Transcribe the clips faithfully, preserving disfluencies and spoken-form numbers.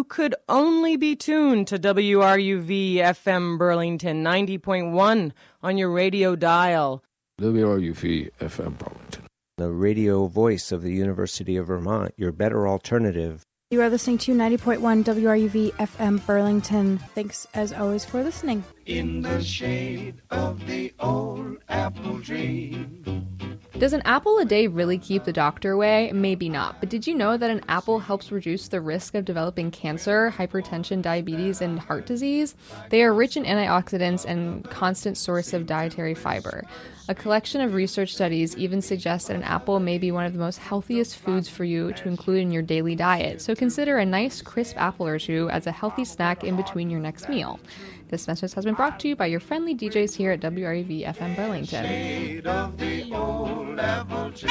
could only be tuned to W R U V F M Burlington ninety point one on your radio dial. W R U V F M Burlington, the radio voice of the University of Vermont, your better alternative. You are listening to ninety point one W R U V F M Burlington. Thanks, as always, for listening. In the shade of the old apple tree. Does an apple a day really keep the doctor away? Maybe not. But did you know that an apple helps reduce the risk of developing cancer, hypertension, diabetes, and heart disease? They are rich in antioxidants and constant source of dietary fiber. A collection of research studies even suggests that an apple may be one of the most healthiest foods for you to include in your daily diet. So consider a nice crisp apple or two as a healthy snack in between your next meal. This message has been brought to you by your friendly D Js here at W R U V F M Burlington. Shade of the old apple tree.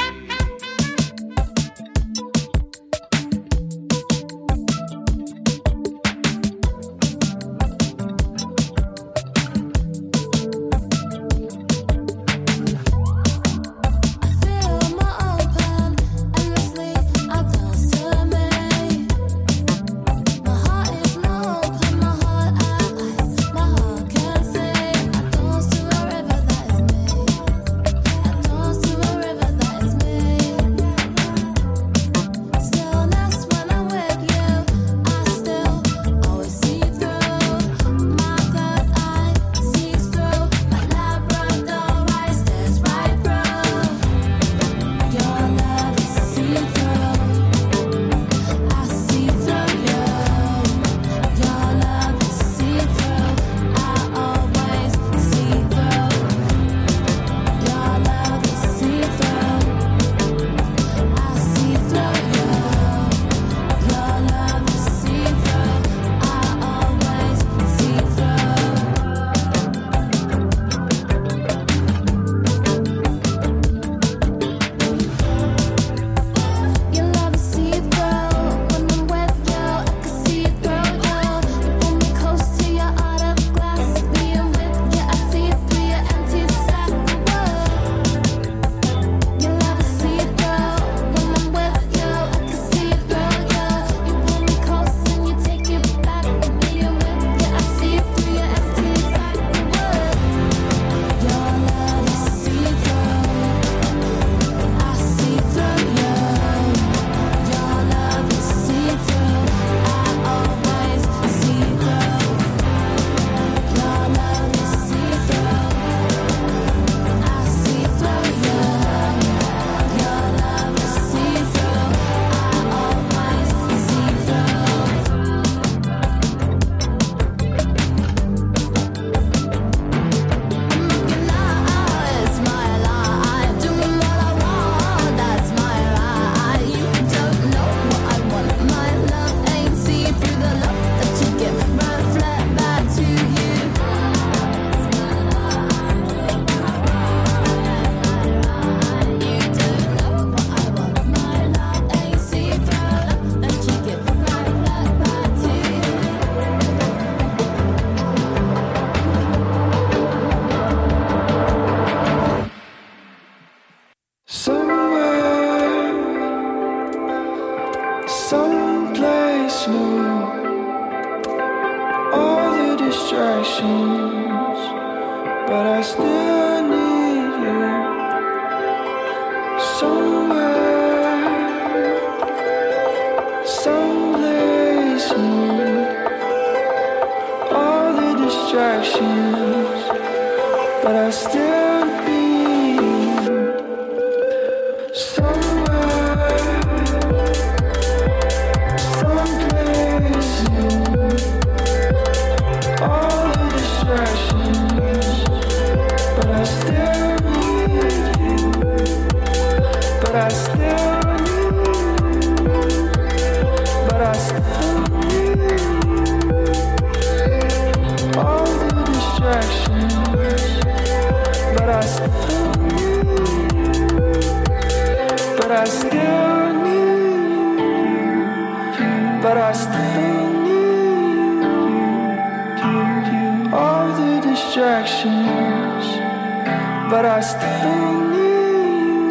But I still need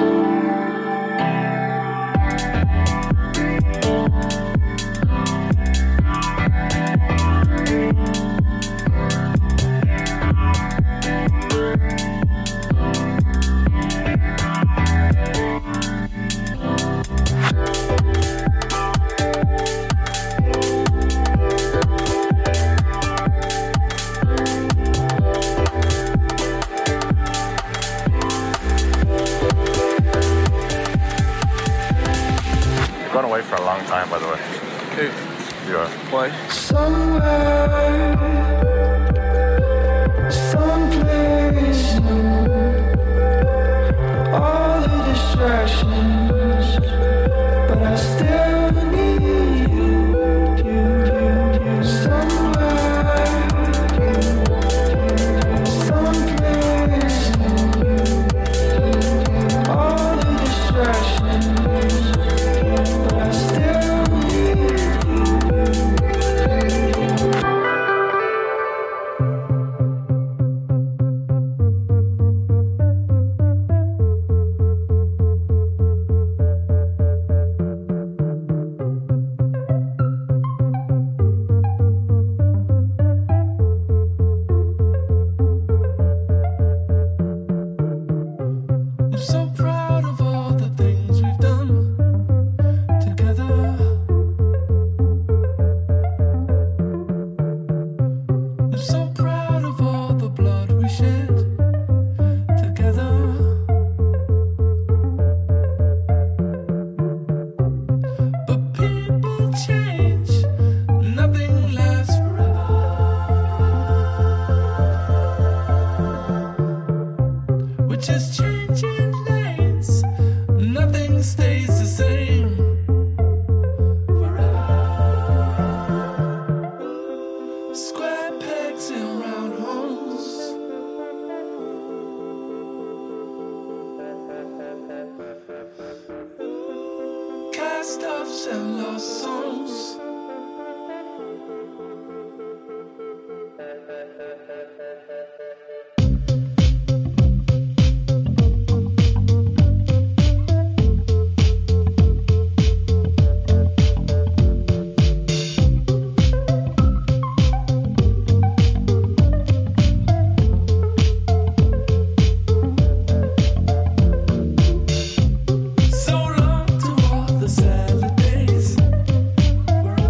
you. gone away for a long time, by the way. Hey. Yeah. Why? Somewhere, someplace new. All the distractions, but I still need you, you, you, you. Somewhere, someplace new. All the distractions, but I still need you. I'm so proud of all the things we've done together. I'm so proud of all the blood we shed together. But people change, nothing lasts forever. We're just changing lanes, nothing stays the same forever. Square pegs in round holes. Cast-offs and lost souls. So long to all the salad days. Forever.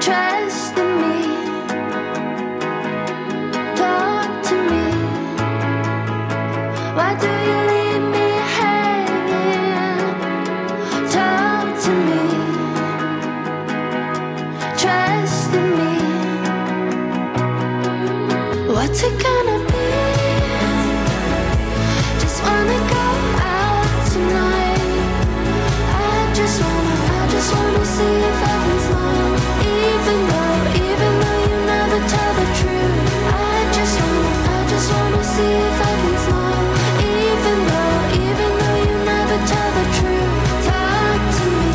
Trust in me. Talk to me. Why do you leave me hanging? Talk to me. Trust in me. What's it gonna be? Just wanna go out tonight. I just wanna, I just wanna see if I can smile. Even though, even though you never tell the truth. I just wanna, I just wanna see if I can smile. Even though, even though you never tell the truth. Talk to me.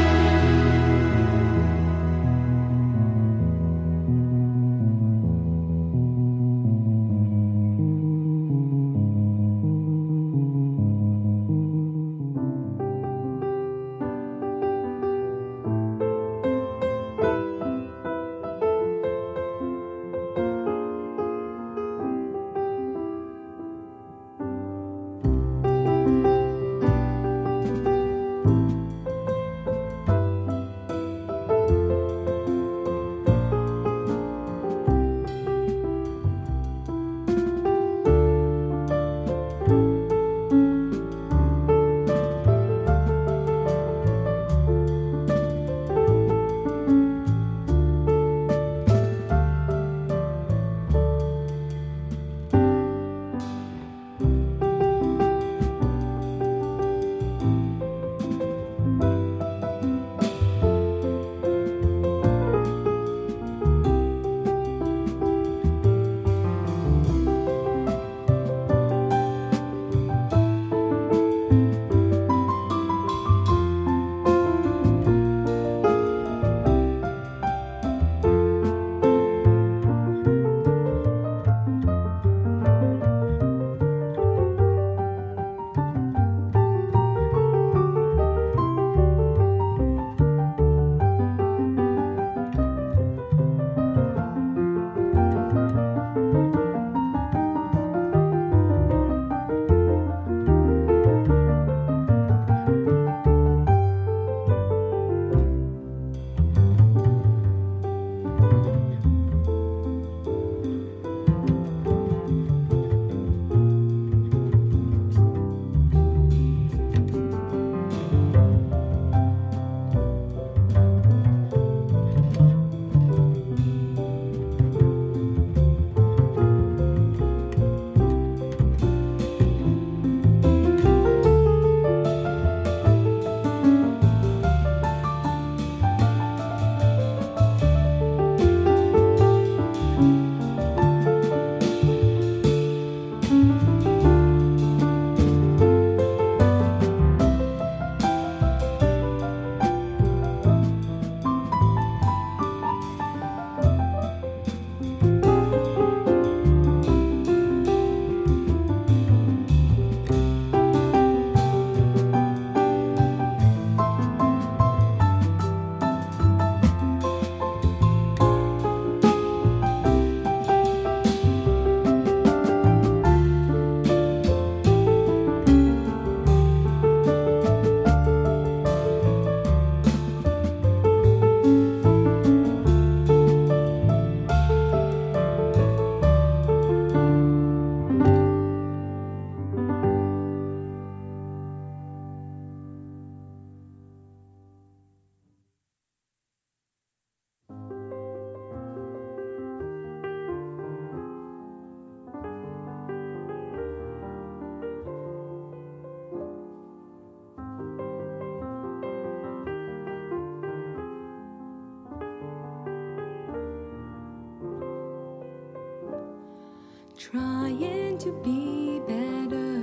Trying to be better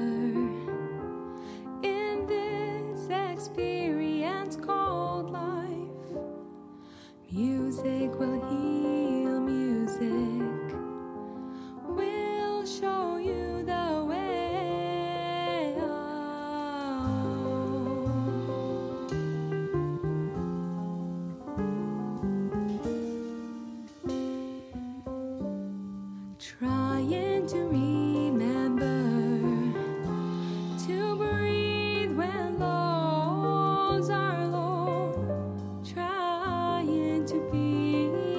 in this experience called life. Music will heal, music will show you the way. Oh. Trying to remember to breathe when lows are low. Trying to be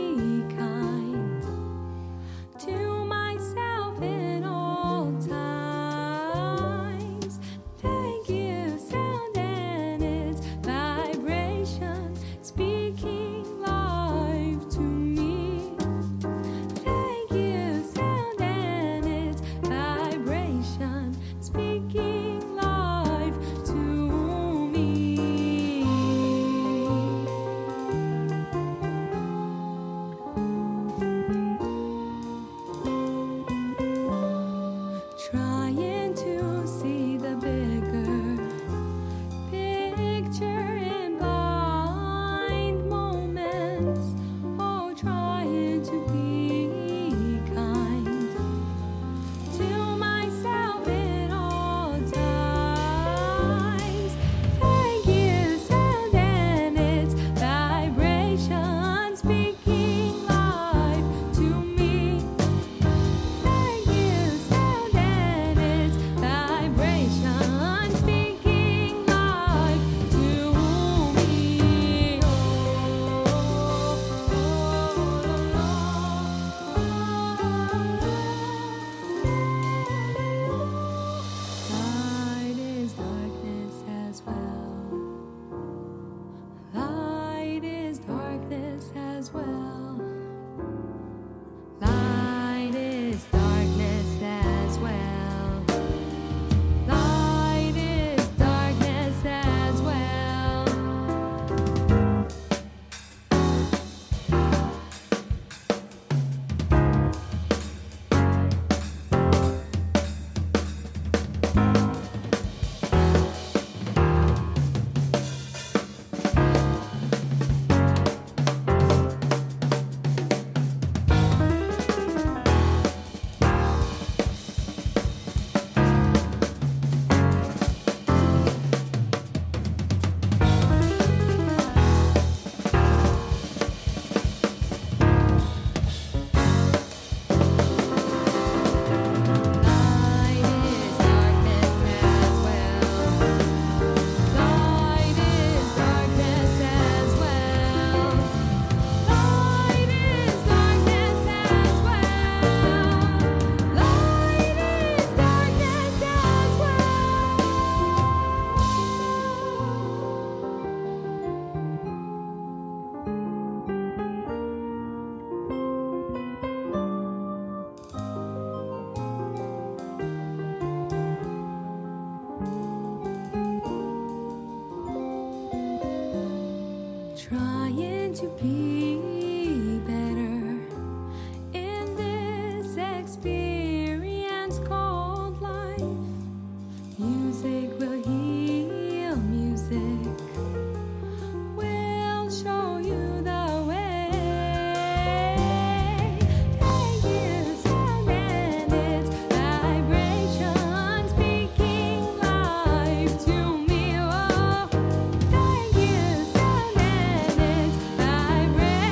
to be better in this experience called life. Music will heal, music will show you the way. Thank you, sound and its vibration speaking life to me. Oh, thank you, sound and its vibration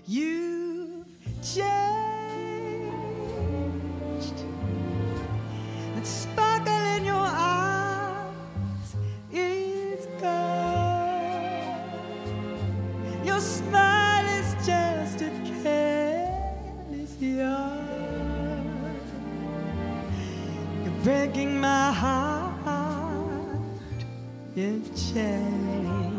You've changed. That sparkle in your eyes is gone. Your smile is just a careless yarn. You're breaking my heart. You've changed.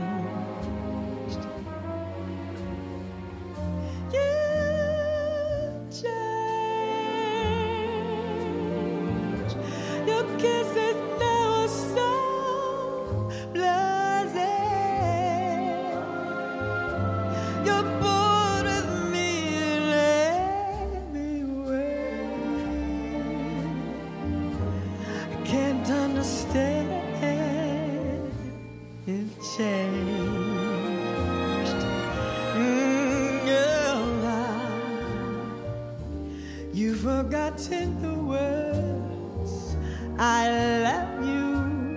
Forgotten the words I love you.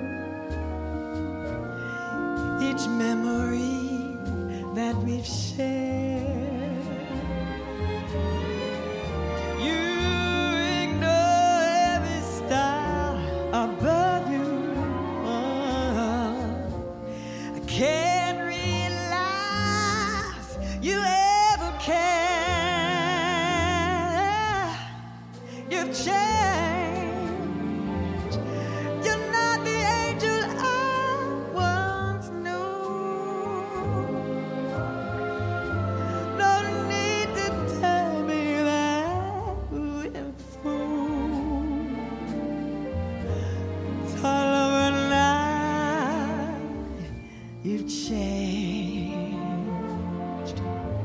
Each memory that we've shared. You ignore every star above you. Oh, I can't realize you ever cared. You've changed. You're not the angel I once knew. No need to tell me that we're through. It's all over now. You've changed.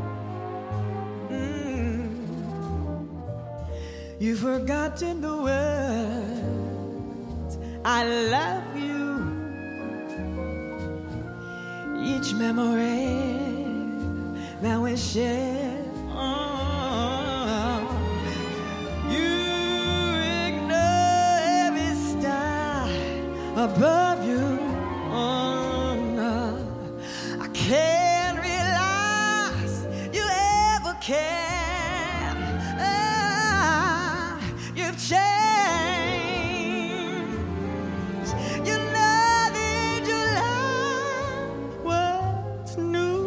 Mm. You've forgotten the words I love you. Each memory that we share. Oh, you ignore every star above you. Oh, no, I can't realize you ever cared. You've changed. You're not the angel I once knew.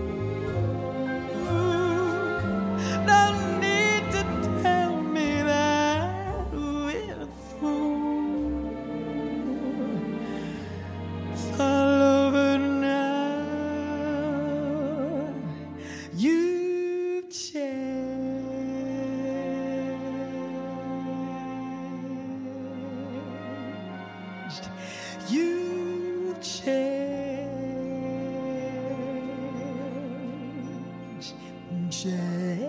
No need to tell me that we're through. It's all over now. You've changed. You've changed, changed.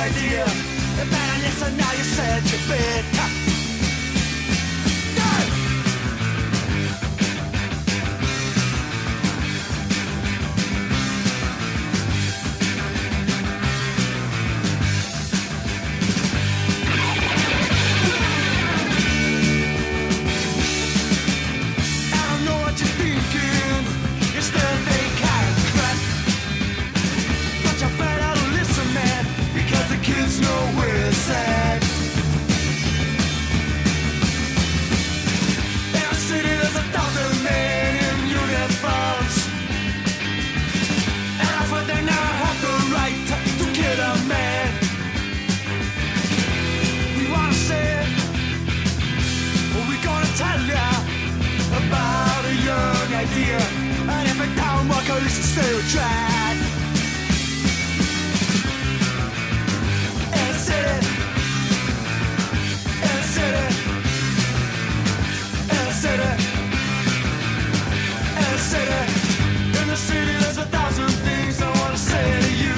idea. And man, listen, now you said you bit. Kids know where it's at. In our city there's a thousand men in uniforms, and I thought they now have the right to, to kill a man. We wanna say, well, we gonna tell ya about a young idea, and if it don't work, at least stay with track. In the city there's a thousand things I wanna say to you.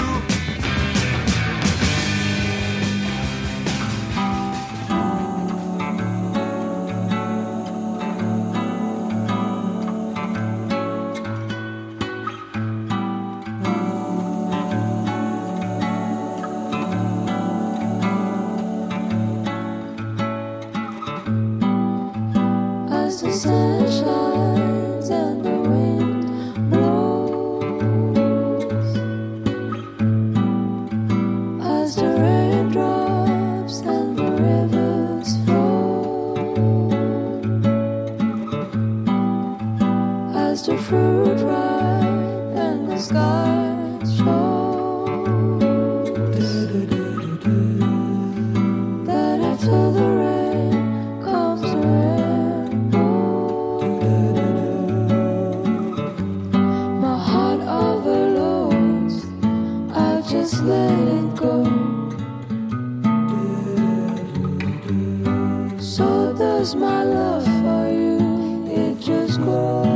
As the sun shines and the wind blows, as the raindrops and the rivers flow, as the fruit ripe and the skies show, that after the rain comes the rainbow. My heart overloads, I just let it go. So does my love for you, it just grows.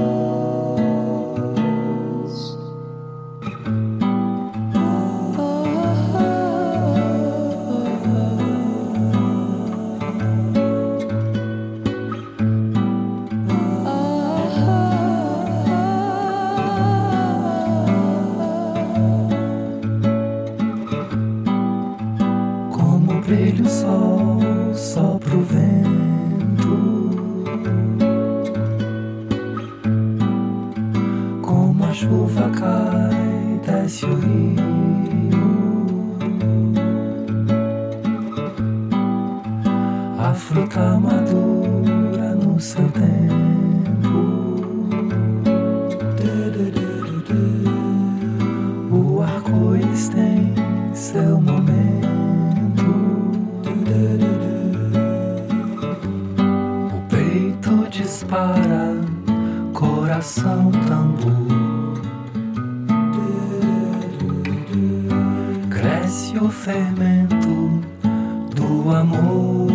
Como brilha o sol, sopra o vento. Como a chuva cai, desce o rio. A fruta madura no seu tempo. O arco-íris tem seu momento. O peito dispara, coração tambor. Cresce o fermento do amor.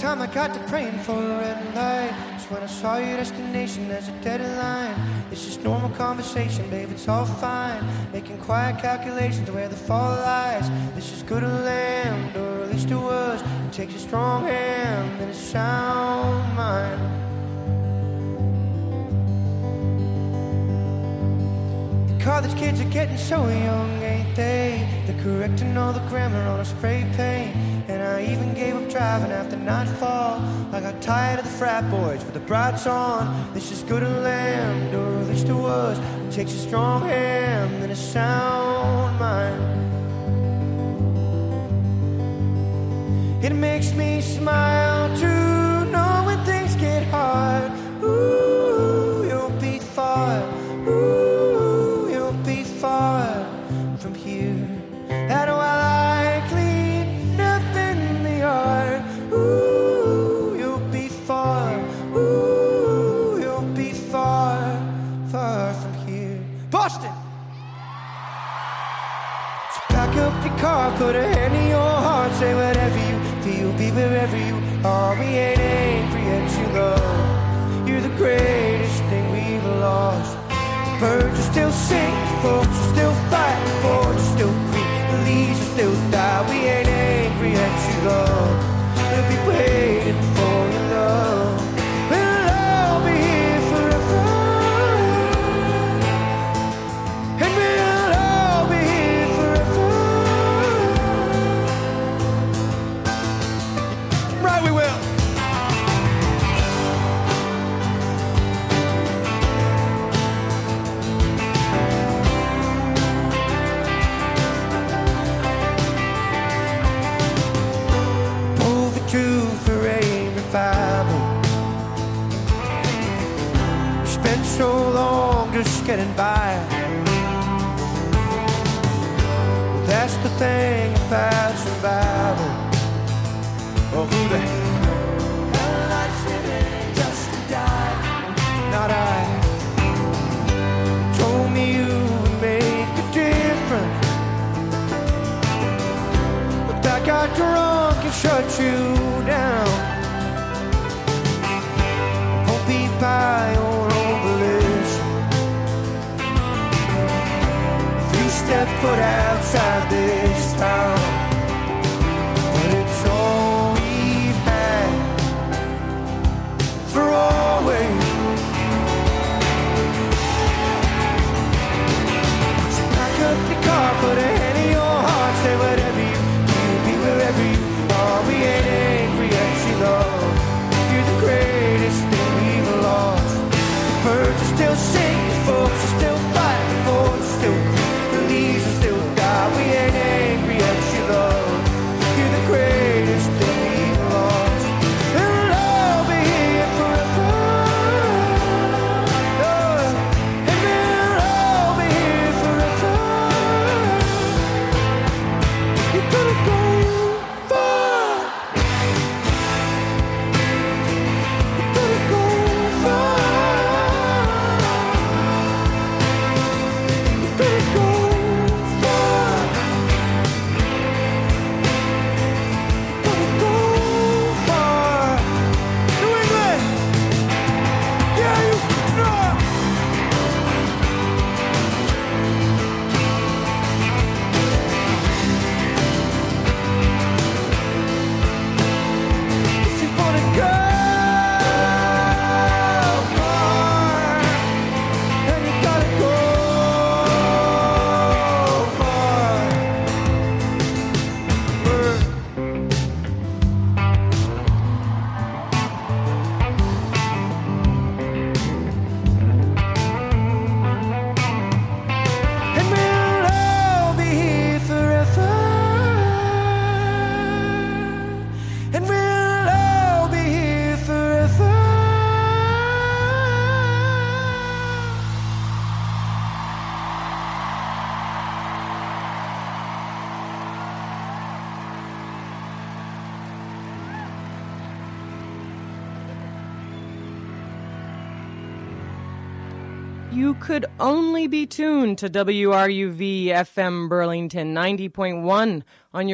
time I got to praying for a red light. It's when I saw your destination as a deadline. It's just normal conversation, babe, it's all fine. Making quiet calculations where the fall lies. This is good land, or at least it was. It takes a strong hand and a sound mind. The college kids are getting so young, ain't they? They're correcting all the grammar on a spray paint. And I even gave up driving after nightfall. I got tired of the frat boys with the brights on. This is good land, or at least it was. It takes a strong hand and a sound mind. It makes me smile to know when things get hard. Ooh, you'll be far. Ooh, you'll be far from here. That while I clean up in the yard. Ooh, you'll be far. Ooh, you'll be far, far from here. Boston! So pack up your car, put a hand in your heart, say whatever you feel, be wherever you are. We ain't angry at you, love. You're the greatest thing we've lost. The birds are still sing, folks are still fight, the boards are still creep, the leaves are still die. We ain't angry at you, love. We'll be waiting for your love. We'll all be here forever, and we'll all be here forever. Right, we will. Overdue for a revival. We spent so long just getting by. Well, that's the thing about survival. Oh, who the hell likes living just to die? Not I. Told me you would make a difference, but that got drunk and shut you down. Won't be by your own volition. If you step foot outside this town, well, it's all we've had for always. So pack up your car, put a hand in your heart, say whatever you feel, be wherever you are. We ain't angry at you, love. You're the greatest thing we've lost. The birds are still singing, folks are still fighting, the boards are still green, the leaves are still die. We ain't angry at you, love. You're the greatest thing we've lost. And we'll all be here forever. Oh, and we'll all be here forever. You're gonna go far. You're gonna go far. You're gonna go far. You're gonna go far. New England! Yeah, you know it. If you wanna go far, then you gotta go far. Word. And we'll all be here forever. And we'll all be here forever. You could only be tuned to W R U V F M Burlington ninety point one on your